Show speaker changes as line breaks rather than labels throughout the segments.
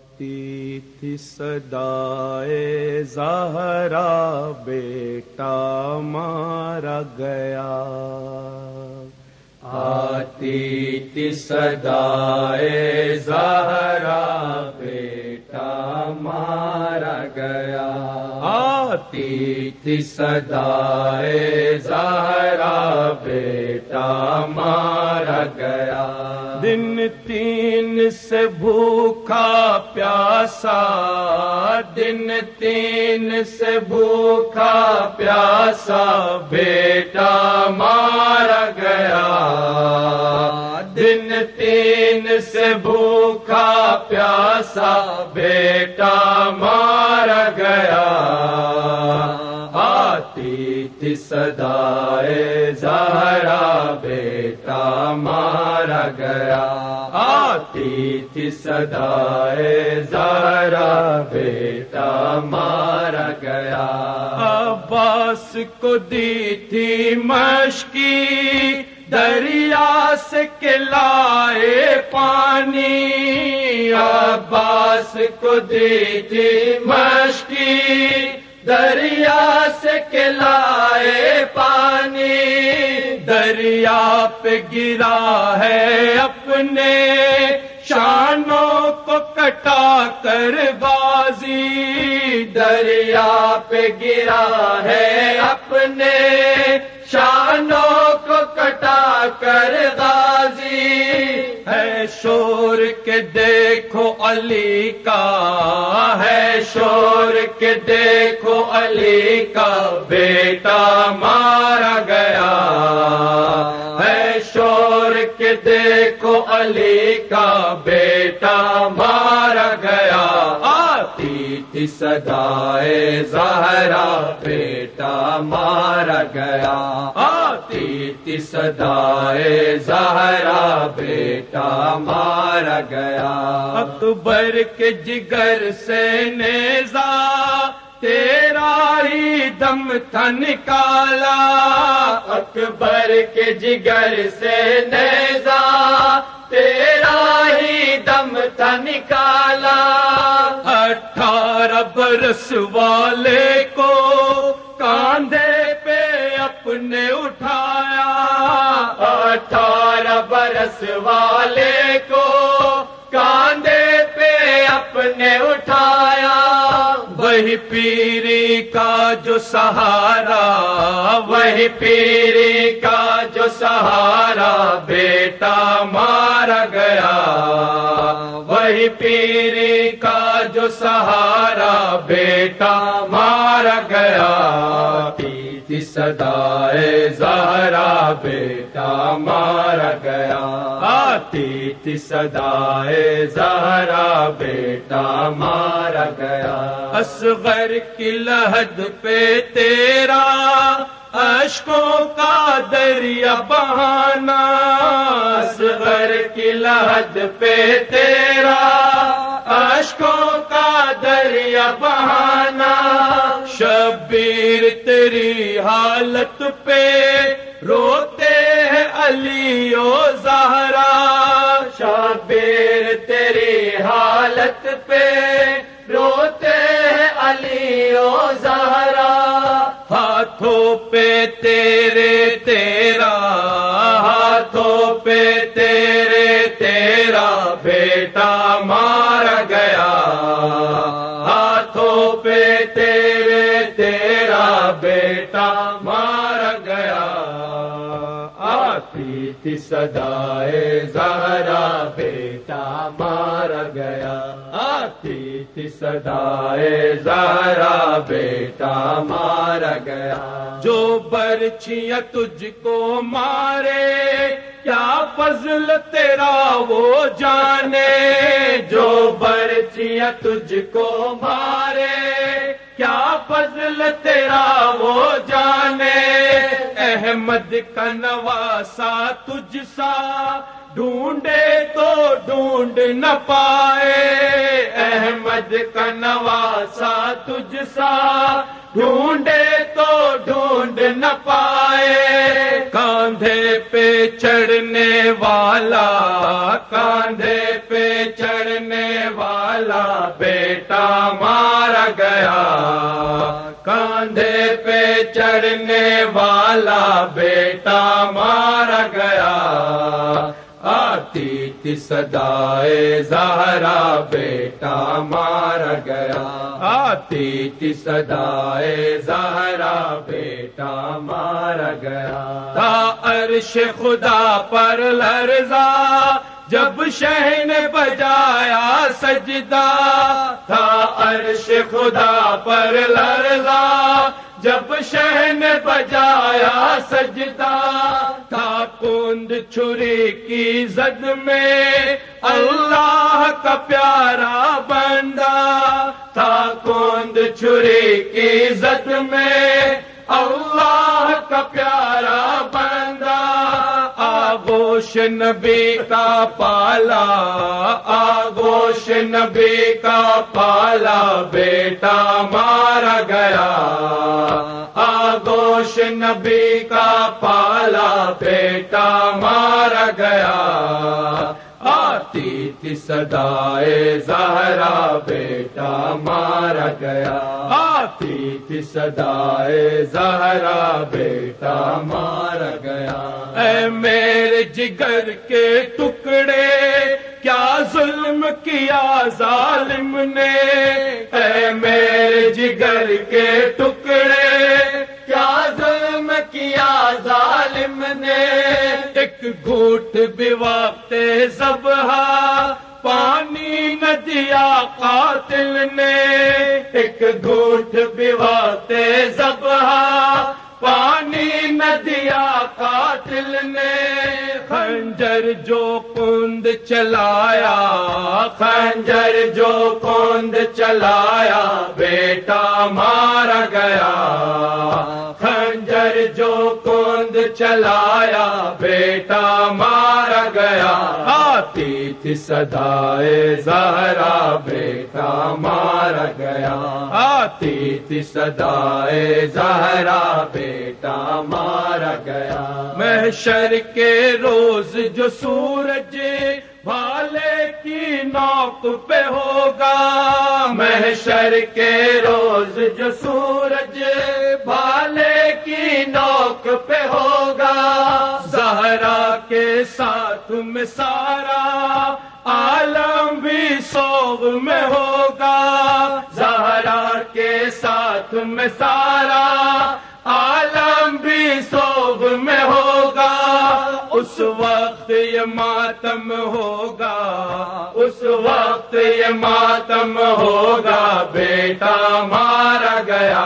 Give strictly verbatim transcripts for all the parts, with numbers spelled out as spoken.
آتی تھی صدائے زہرا بیٹا مارا گیا، آتی تھی صدائے زہرا بیٹا مارا گیا، آتی تھی صدائے زہرا بیٹا مارا گیا، دن تین سے بھوکا پیاسا، دن تین سے بھوکا پیاسا بیٹا مارا گیا، دن تین سے بھوکا پیاسا بیٹا مارا گیا، آتی تھی صدائے زہرا بیٹا مارا گیا، آتی تھی صدائے زہرا بیٹا مارا گیا، عباس کو دی تھی مشکی دریا سے کلائے پانی، عباس کو دی تھی مشکی دریا سے کلائے پانی، دریا پہ گرا ہے اپنے شانوں کو کٹا کر بازی، دریا پہ گرا ہے اپنے شانوں کو کٹا کر غازی، ہے شور کے دیکھو علی کا، ہے شور کے دیکھو علی کا بیٹا مارا گیا، ہے شور کے دیکھو علی کا بیٹا مارا گیا، آتی تھی صدائے زہرا بیٹا مارا گیا، آتی تھی صدائے زہرا بیٹا مارا گیا، اکبر کے جگر سے نیزا تیرا ہی دم تھا نکالا، اکبر کے جگر سے نیزا تیرا ہی دم تھا نکالا، اٹھارہ برس والے کو کاندھے پہ اپنے اٹھایا، اٹھارہ برس والے کو کاندھے پہ اپنے اٹھایا، وہی پیری کا جو سہارا، وہی پیری کا جو سہارا بیٹا مارا گیا، وہی پیری کا جو سہارا بیٹا مارا گیا، آتی تھی صدائے زہرا بیٹا مارا گیا، آتی تھی صدائے زہرا بیٹا مارا گیا، اصغر کی لحد پہ تیرا اشکوں کا دریا بہانا، اصغر کی لحد پہ تیرا اشکوں کا دریا بہانا، شبیر تیری حالت پہ روتے ہیں علی و زہرا، شبیر تیری حالت پہ روتے ہیں علی و زہرا، ہاتھوں پہ تیرے تیرا، ہاتھوں پہ تیرے تیرا بیٹا مارا گیا، ہاتھوں پہ تیرے تیرا بیٹا مارا گیا، آتی تھی صدائے زہرا بیٹا مارا گیا، آتی تھی صدائے زہرا بیٹا مارا گیا، جو برچیاں تجھ کو مارے کیا فضل تیرا وہ جانے، جو برچیاں تجھ کو مارے کیا فضل تیرا وہ جانے، احمد کا نواسا تجھ سا ڈھونڈے تو ڈھونڈ نہ پائے، احمد کا نواسا تجھ سا ڈھونڈے تو ڈھونڈ نہ پائے، کاندھے پہ چڑھنے والا، کاندھے پہ چڑھنے والا والا بیٹا مارا گیا، کاندھے پہ چڑھنے والا بیٹا مارا گیا، آتی تھی صدائے زہرا بیٹا مارا گیا، آتی تھی صدائے زہرا بیٹا مارا گیا، تھا عرش خدا پر لرزا جب شہ نے بجایا سجدہ، تھا عرش خدا پر لرزا جب شہ نے بجایا سجدہ، تھا کند چھری کی زد میں اللہ کا پیارا بندہ، تھا کند چھری کی زد میں اللہ کا پیارا بندہ، آغوش نبی کا پالا، آغوش نبی کا پالا بیٹا مارا گیا، آغوش نبی کا پالا بیٹا مارا گیا، آتی تھی صدائے زہرا بیٹا مارا گیا، آتی تھی صدائے زہرا بیٹا مارا گیا، اے میرے جگر کے ٹکڑے کیا ظلم کیا ظالم نے، اے میرے جگر کے ٹکڑے کیا ظلم کیا ظالم نے، ایک گھوٹ بھی وقت ذبح پانی نہ دیا قاتل نے، ایک گھوٹ بھی وقت ذبح پانی نہ دیا قاتل نے، خنجر جو کند چلایا، خنجر جو کند چلایا بیٹا مارا گیا، خنجر جو کند چلایا بیٹا مارا گیا، آتی تھی صدائے زہرا بیٹا مارا گیا، آتی تھی صدائے زہرا بیٹا مارا گیا، محشر کے روز جو سورج بھالے کی نوک پہ ہوگا، محشر کے روز جو سورج بھالے کی نوک پہ ہوگا، زہرا کے ساتھ میں سارا عالم بھی سوگ میں ہوگا، زہرا کے ساتھ میں سارا عالم بھی سوگ میں ہوگا، اس وقت یہ ماتم ہوگا، اس وقت یہ ماتم ہوگا بیٹا مارا گیا،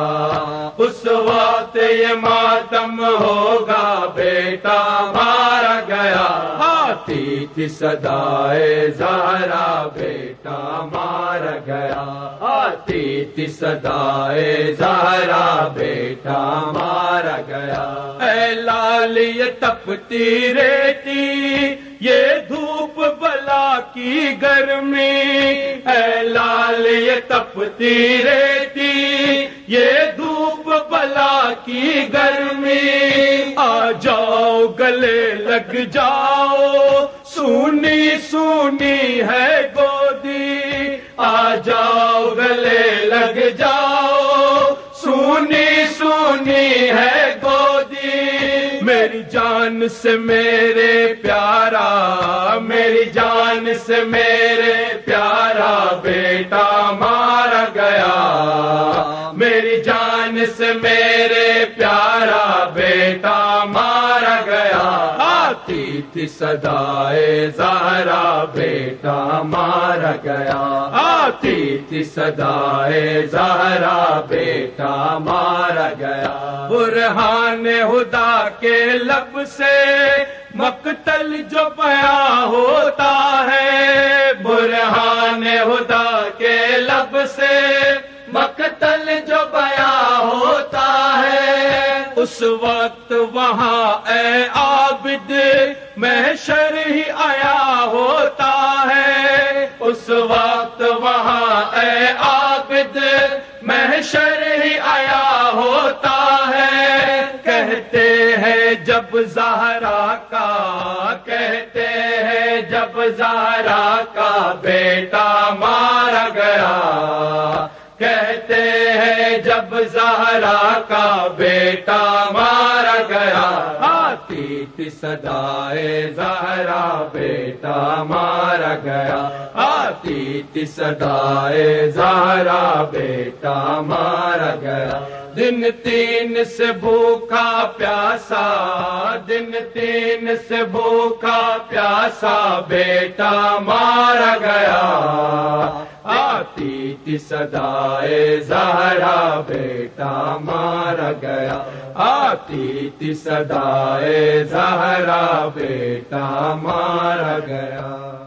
اس وقت یہ ماتم ہوگا بیٹا مارا گیا، آتی تھی صدائے زہرا بیٹا مارا گیا، آتی تھی صدائے زہرا بیٹا مارا گیا، اے لال یہ تپتی ریتی یہ دھوپ بلا کی گرمی، اے لال یہ تپتی ریتی یہ دھوپ بلا کی گرمی، آ جاؤ گلے لگ جاؤ سونی سونی ہے گودی، آ جاؤ گلے لگ جاؤ سونی سونی ہے گودی، میری جان سے میرے پیارا، میری جان سے میرے پیارا بیٹا مارا گیا، میری جان سے میرے پیارا بیٹا مارا گیا، آتی تھی صدائے زہرا بیٹا مارا گیا، آتی تھی صدائے زہرا بیٹا مارا گیا، برہان خدا کے لب سے مقتل جو بیاں ہوتا ہے، برہان خدا کے لب سے مقتل جو بیاں ہوتا ہے، اس وقت وہاں اے عابد محشر ہی آیا ہوتا ہے، اس وقت وہاں اے عابد محشر ہی آیا ہوتا ہے، کہتے ہیں جب زہرا کا، کہتے ہیں جب زہرا کا بیٹا ماں جب زہرا کا بیٹا مارا گیا، آتی تھی صدائے زہرا بیٹا مارا گیا، آتی تھی صدائے زہرا بیٹا مارا گیا۔ دن تین سے بھوکا پیاسا، دن تین سے بھوکا پیاسا بیٹا مارا گیا، آتی تھی صدائے زہرا بیٹا مارا گیا، آتی تھی صدائے زہرا بیٹا مارا گیا۔